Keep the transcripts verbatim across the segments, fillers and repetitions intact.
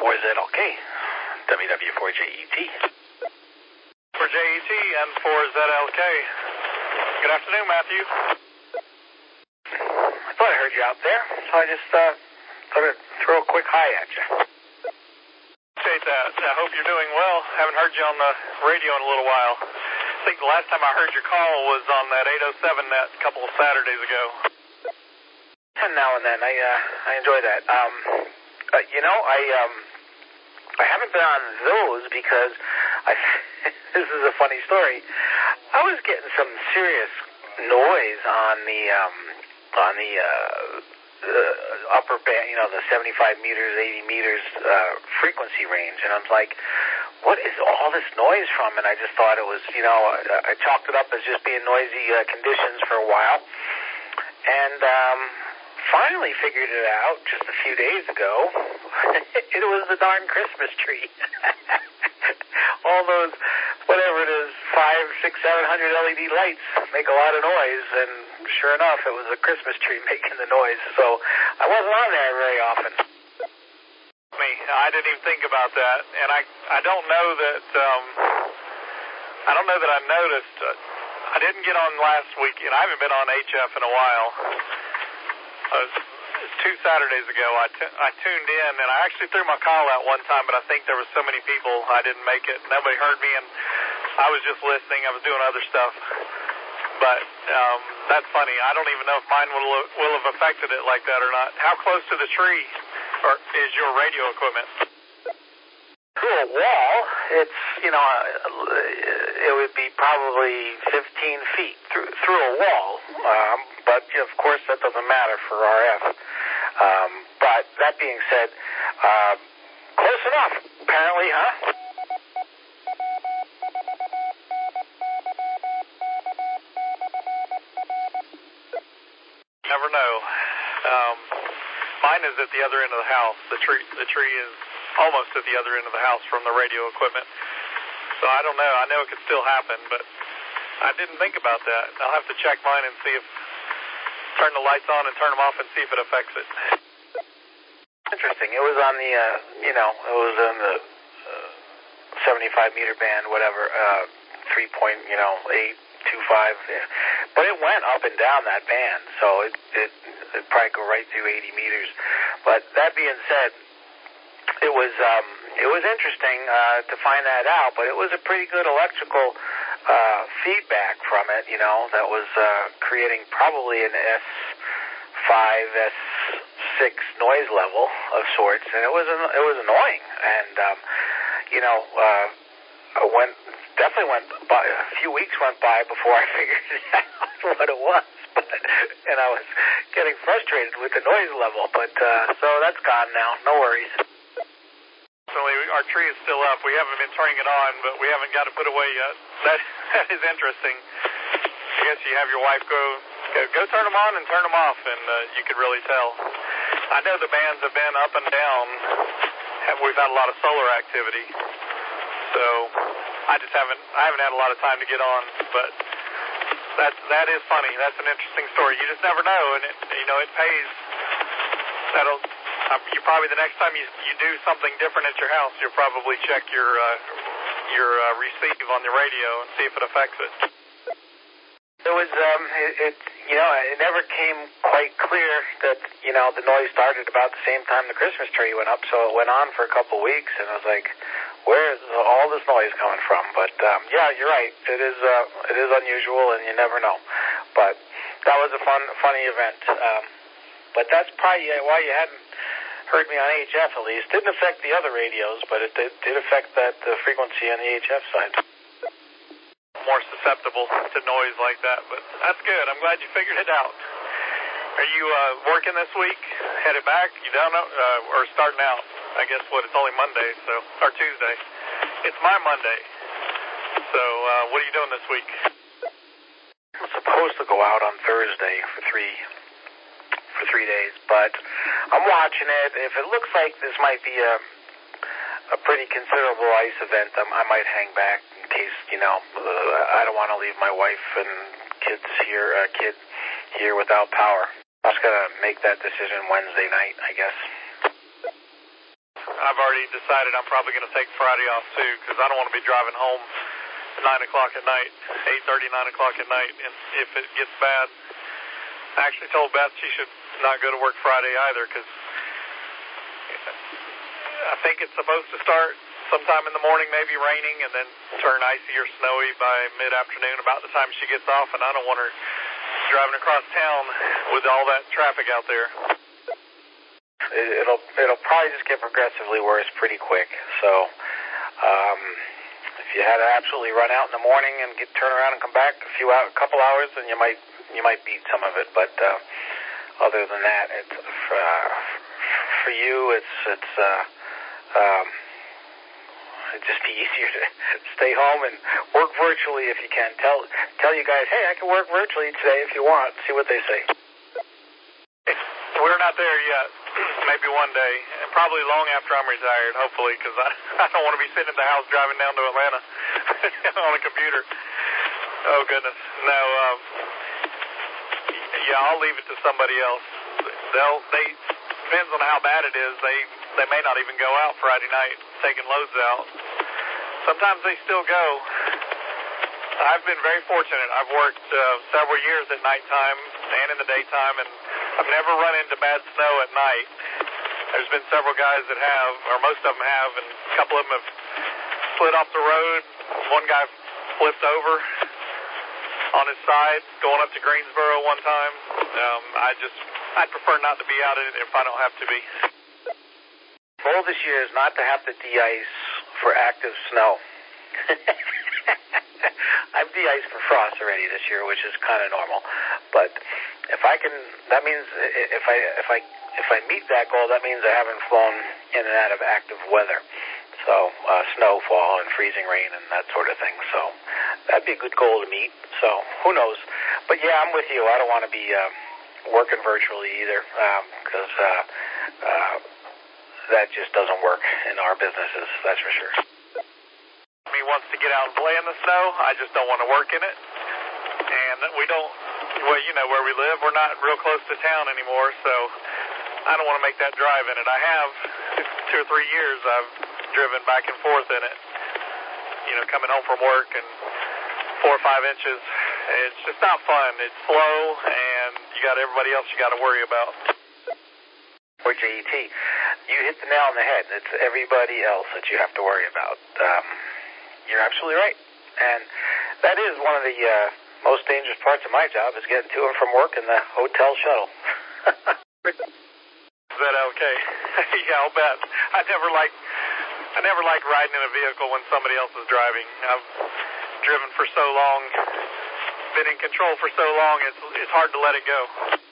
four Z L K, W W four J E T. For J E T and four Z L K. Good afternoon, Matthew. I thought I heard you out there, so I just uh, thought I'd throw a quick hi at you. Appreciate that. I hope you're doing well. Haven't heard you on the radio in a little while. I think the last time I heard your call was on that eight oh seven net a couple of Saturdays ago. And now and then, I uh, I enjoy that. Um, uh, you know, I um, I haven't been on those because I. This is a funny story. I was getting some serious noise on the um, on the uh, uh, upper band, you know, the seventy-five meters, eighty meters uh, frequency range, and I was like, what is all this noise from? And I just thought it was, you know, I, I chalked it up as just being noisy uh, conditions for a while, and um, finally figured it out just a few days ago. It was the darn Christmas tree. All those, whatever it is, five, six, seven hundred L E D lights make a lot of noise, and sure enough, it was a Christmas tree making the noise. So I wasn't on there very often. Me, I didn't even think about that, and I, I don't know that, um, I don't know that I noticed. Uh, I didn't get on last week, and I haven't been on H F in a while. Uh, two Saturdays ago, I, t- I tuned in, and I actually threw my call out one time, but I think there was so many people I didn't make it. Nobody heard me, and I was just listening. I was doing other stuff. But um, that's funny. I don't even know if mine will, will have affected it like that or not. How close to the tree or is your radio equipment? Through a wall, it's, you know, it would be probably fifteen feet through, through a wall. Um, but, of course, that doesn't matter for R F. Um, but that being said, uh, close enough, apparently, huh? Never know. Um, mine is at the other end of the house. The tree, the tree is almost at the other end of the house from the radio equipment. So I don't know. I know it could still happen, but I didn't think about that. I'll have to check mine and see if, turn the lights on and turn them off and see if it affects it. Interesting. It was on the, uh, you know, it was on the uh, seventy-five meter band, whatever, uh, three point, you know, eight, two, five. Yeah. But it went up and down that band, so it, it, it'd probably go right through eighty meters. But that being said, it was, um, it was interesting, uh, to find that out, but it was a pretty good electrical, uh, feedback from it, you know, that was, uh, creating probably an S five, S six noise level of sorts, and it was, it was annoying, and, um, you know, uh, I went, definitely went by, a few weeks went by before I figured out what it was, but, and I was getting frustrated with the noise level, but, uh, so that's gone now, no worries. Our tree is still up. We haven't been turning it on, but we haven't got it put away yet. That, that is interesting. I guess you have your wife go, go, go turn them on and turn them off, and uh, you could really tell. I know the bands have been up and down. We've had a lot of solar activity, so I just haven't, I haven't had a lot of time to get on, but that's, that is funny. That's an interesting story. You just never know, and it, you know, it pays. That'll, Uh, you probably the next time you you do something different at your house, you'll probably check your uh, your uh, receive on the radio and see if it affects it. It was um it, it you know it never came quite clear that you know the noise started about the same time the Christmas tree went up, so it went on for a couple of weeks, and I was like, where is all this noise coming from? But um, yeah, you're right. It is uh, it is unusual, and you never know. But that was a fun funny event. Um, but that's probably why you hadn't heard me on H F, at least. Didn't affect the other radios, but it did, did affect that uh, frequency on the H F side. More susceptible to noise like that, but that's good. I'm glad you figured it out. Are you uh, working this week? Headed back? You down uh, or starting out? I guess what? It's only Monday, so or Tuesday. It's my Monday. So uh, what are you doing this week? I'm supposed to go out on Thursday for three. for three days, but I'm watching it. If it looks like this might be a a pretty considerable ice event, um, I might hang back in case, you know, uh, I don't want to leave my wife and kids here, uh, kid here without power. I'm just going to make that decision Wednesday night, I guess. I've already decided I'm probably going to take Friday off too, because I don't want to be driving home at nine o'clock at night, eight thirty, nine o'clock at night, and if it gets bad. I actually told Beth she should not go to work Friday either, because I think it's supposed to start sometime in the morning, maybe raining, and then turn icy or snowy by mid-afternoon about the time she gets off, and I don't want her driving across town with all that traffic out there. It'll it'll probably just get progressively worse pretty quick. So um, if you had to absolutely run out in the morning and get turn around and come back a few hour, couple hours, then you might you might beat some of it. But uh, other than that, it's uh, for you. It's it's uh, um, it'd just be easier to stay home and work virtually if you can. Tell tell you guys, hey, I can work virtually today if you want. See what they say. We're not there yet. Maybe one day, and probably long after I'm retired, hopefully, because I, I don't want to be sitting at the house driving down to Atlanta on a computer. Oh, goodness. No, um, yeah, I'll leave it to somebody else. They'll, they, depends on how bad it is, they, they may not even go out Friday night taking loads out. Sometimes they still go. I've been very fortunate. I've worked uh, several years at nighttime and in the daytime, and I've never run into bad snow at night. There's been several guys that have, or most of them have, and a couple of them have slid off the road. One guy flipped over on his side going up to Greensboro one time. Um, I just, I'd prefer not to be out in it if I don't have to be. Goal this year is not to have to de-ice for active snow. I've de-iced for frost already this year, which is kind of normal. But if I can, that means if I if I if I meet that goal, that means I haven't flown in and out of active weather, so uh, snowfall and freezing rain and that sort of thing. So that'd be a good goal to meet. So who knows? But yeah, I'm with you. I don't want to be uh, working virtually either, because um, uh, uh, that just doesn't work in our businesses. That's for sure. He wants to get out and play in the snow. I just don't want to work in it. And we don't, well, you know, where we live, we're not real close to town anymore, so I don't want to make that drive in it. I have, two or three years, I've driven back and forth in it, you know, coming home from work and four or five inches. It's just not fun. It's slow, and you got everybody else you got to worry about. Or J E T, you hit the nail on the head. It's everybody else that you have to worry about. Um, You're absolutely right. And that is one of the uh, most dangerous parts of my job, is getting to and from work in the hotel shuttle. Is that okay? Yeah, I'll bet. I never like I never like riding in a vehicle when somebody else is driving. I've driven for so long, been in control for so long, it's it's hard to let it go.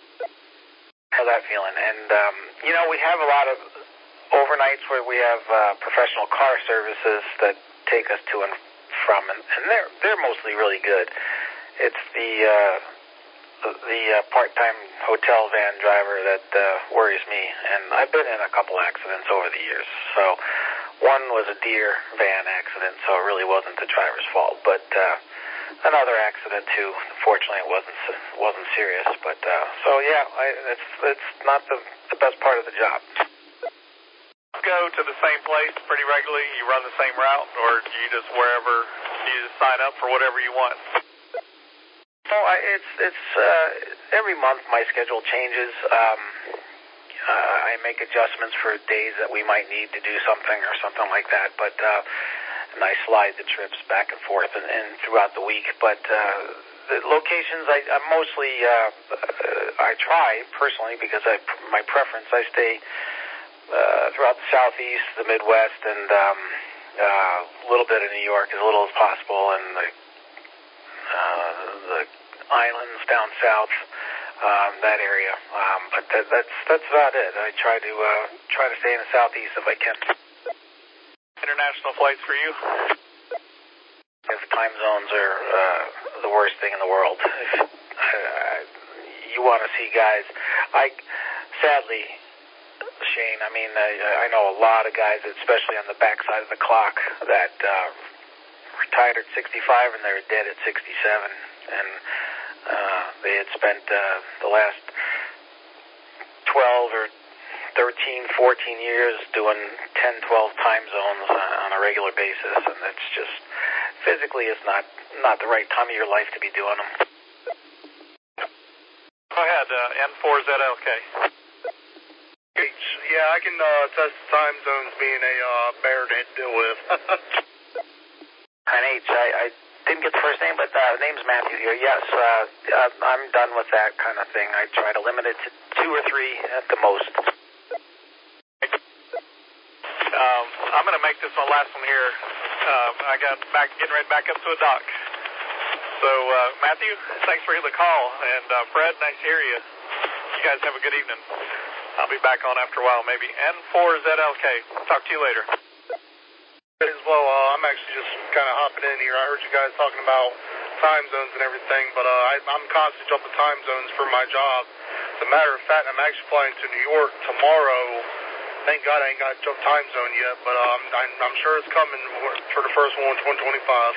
How's that feeling? And, um, you know, we have a lot of overnights where we have uh, professional car services that take us to and from, and, and they're they're mostly really good. It's the uh, the, the uh, part-time hotel van driver that uh, worries me, and I've been in a couple accidents over the years. So one was a deer van accident, so it really wasn't the driver's fault. But uh, another accident too. Fortunately, it wasn't wasn't serious. But uh, so yeah, I, it's it's not the the best part of the job. Go to the same place pretty regularly? You run the same route, or do you just wherever you just sign up for whatever you want? Well, I, it's it's uh, every month my schedule changes. Um, uh, I make adjustments for days that we might need to do something or something like that. But uh, and I slide the trips back and forth and, and throughout the week. But uh, the locations, I, I mostly uh, uh, I try personally, because I my preference I stay. Uh, throughout the Southeast, the Midwest, and um, uh, a little bit of New York, as little as possible, and the, uh, the islands down south, um, that area. Um, but that, that's that's about it. I try to uh, try to stay in the Southeast if I can. International flights for you? If time zones are uh, the worst thing in the world, if, uh, you want to see guys. I sadly. Shane, I mean, I, I know a lot of guys, especially on the backside of the clock, that uh, retired at sixty-five and they're dead at sixty-seven, and uh, they had spent uh, the last twelve or thirteen, fourteen years doing ten, twelve time zones on, on a regular basis, and it's just, physically it's not, not the right time of your life to be doing them. Go ahead, uh, N four Z L K. H. Yeah, I can uh, test time zones being a uh, bear to deal with. And H, I, I didn't get the first name, but uh, name's Matthew here. Yes, uh, I'm done with that kind of thing. I try to limit it to two or three at the most. Um, I'm going to make this my last one here. Uh, I got back, getting ready back up to a dock. So, uh, Matthew, thanks for the call. And uh, Fred, nice to hear you. You guys have a good evening. I'll be back on after a while, maybe. N four Z L K. Talk to you later. As well, uh, I'm actually just kind of hopping in here. I heard you guys talking about time zones and everything, but uh, I, I'm constantly jumping time zones for my job. As a matter of fact, I'm actually flying to New York tomorrow. Thank God I ain't got a jump time zone yet, but um, I'm, I'm sure it's coming for the first one, twenty twenty-five.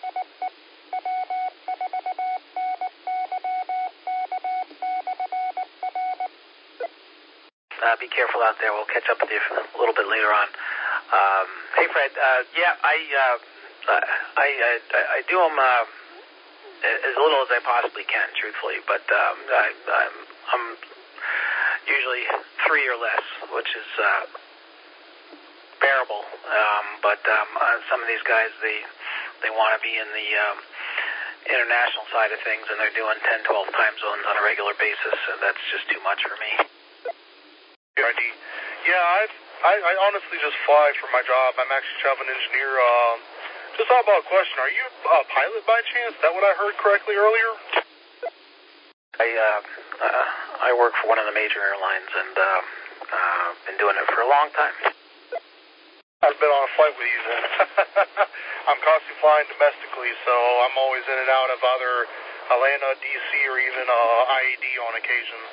Uh, be careful out there. We'll catch up with you a little bit later on. Um, hey, Fred. Uh, yeah, I, uh, I, I, I do them uh, as little as I possibly can, truthfully. But um, I, I'm, I'm usually three or less, which is uh, bearable. Um, but um, uh, some of these guys, they, they want to be in the um, international side of things, and they're doing ten, twelve time zones on a regular basis, and that's just too much for me. Yeah, I've, I I honestly just fly for my job. I'm actually a traveling engineer. Uh, just thought about a question. Are you a pilot by chance? Is that what I heard correctly earlier? I uh, uh, I work for one of the major airlines, and uh, uh, been doing it for a long time. I've been on a flight with you then. I'm constantly flying domestically, so I'm always in and out of either Atlanta, D C, or even uh, I A D on occasion.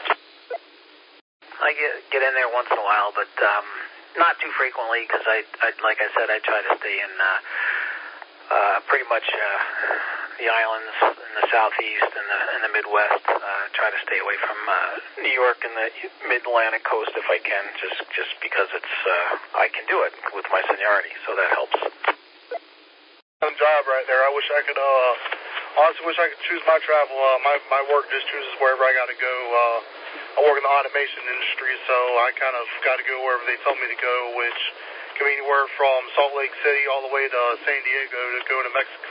I get get in there once in a while, but um, not too frequently because I, I, like I said, I try to stay in uh, uh, pretty much uh, the islands in the southeast and the in the Midwest. Uh, try to stay away from uh, New York and the Mid-Atlantic coast if I can, just just because it's uh, I can do it with my seniority, so that helps. Some job right there. I wish I could. Uh, honestly, wish I could choose my travel. Uh, my my work just chooses wherever I got to go. Uh, I work in the automation industry, so I kind of got to go wherever they tell me to go, which can be anywhere from Salt Lake City all the way to San Diego to go to Mexico.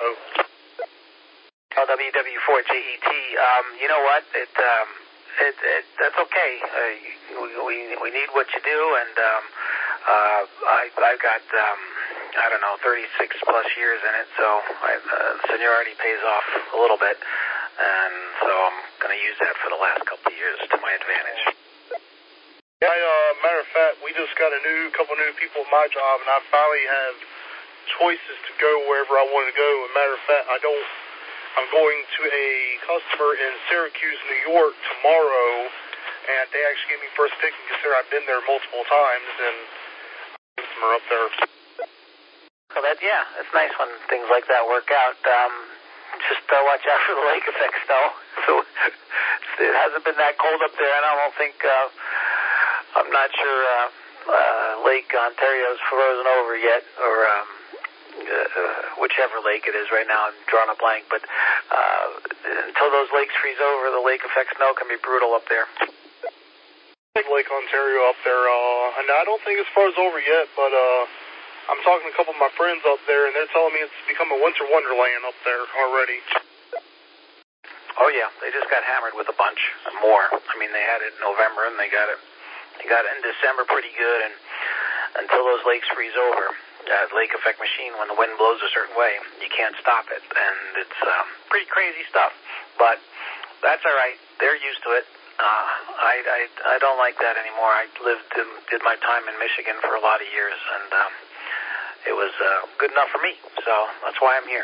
Oh, W W four J E T. Um, you know what? It um, it, it that's okay. Uh, we, we we need what you do, and um, uh, I I've got um, I don't know thirty-six plus years in it, so I, uh, seniority pays off a little bit. And so I'm going to use that for the last couple of years to my advantage. Yeah, I, uh, matter of fact, we just got a new couple new people at my job, and I finally have choices to go wherever I want to go. As a matter of fact, I don't. I'm going to a customer in Syracuse, New York tomorrow, and they actually gave me first pick and consider I've been there multiple times, and customer up there. So that yeah, it's nice when things like that work out. Um, Just uh, watch out for the lake effect snow. So it hasn't been that cold up there, and I don't think, uh, I'm not sure uh, uh, Lake Ontario's frozen over yet, or um, uh, whichever lake it is right now. I'm drawing a blank, but uh, until those lakes freeze over, the lake effect snow can be brutal up there. Lake Ontario up there, uh, and I don't think it's froze over yet, but uh, I'm talking to a couple of my friends up there, and they're telling me it's become a winter wonderland up there already. Oh yeah, they just got hammered with a bunch more. I mean, they had it in November, and they got it, they got it in December pretty good, and until those lakes freeze over, that lake effect machine, when the wind blows a certain way, you can't stop it, and it's um, pretty crazy stuff. But that's all right. They're used to it. Uh, I, I I don't like that anymore. I lived and did my time in Michigan for a lot of years, and um, it was uh, good enough for me, so that's why I'm here.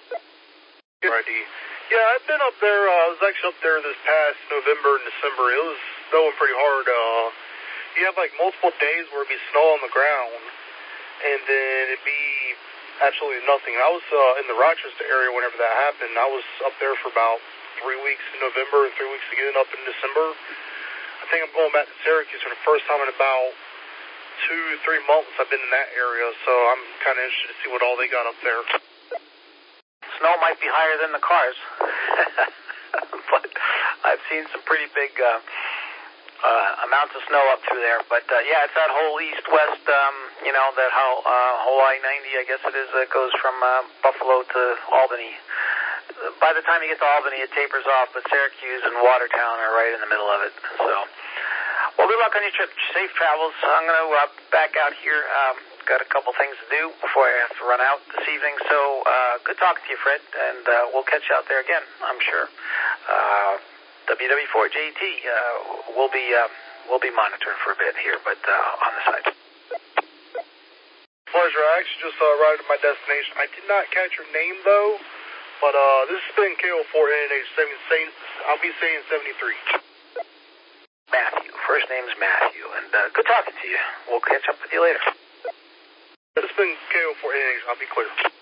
Righty. Yeah, I've been up there. Uh, I was actually up there this past November and December. It was snowing pretty hard. Uh, you have like multiple days where it'd be snow on the ground, and then it'd be absolutely nothing. I was uh, in the Rochester area whenever that happened. I was up there for about three weeks in November and three weeks again up in December. I think I'm going back to Syracuse for the first time in about two, three months. I've been in that area, so I'm kind of interested to see what all they got up there. Snow might be higher than the cars, but I've seen some pretty big uh, uh, amounts of snow up through there. But uh, yeah, it's that whole east-west, um, you know, that how uh, whole I ninety, I guess it is, that goes from uh, Buffalo to Albany. By the time you get to Albany, it tapers off, but Syracuse and Watertown are right in the middle of it. So, well, good luck on your trip. Safe travels. I'm going to uh, back out here. Um, got a couple things to do before I have to run out this evening. So, uh, good talking to you, Fred, and uh, we'll catch you out there again, I'm sure. Uh, W W four J T uh, will be uh, will be monitoring for a bit here, but uh, on the side. Pleasure. I actually just uh, arrived at my destination. I did not catch your name, though. But uh, this has been K O four N H seven. I'll be saying seventy-three. Matthew. First name's Matthew. And uh, good talking to you. We'll catch up with you later. This has been K O four N H. I'll be clear.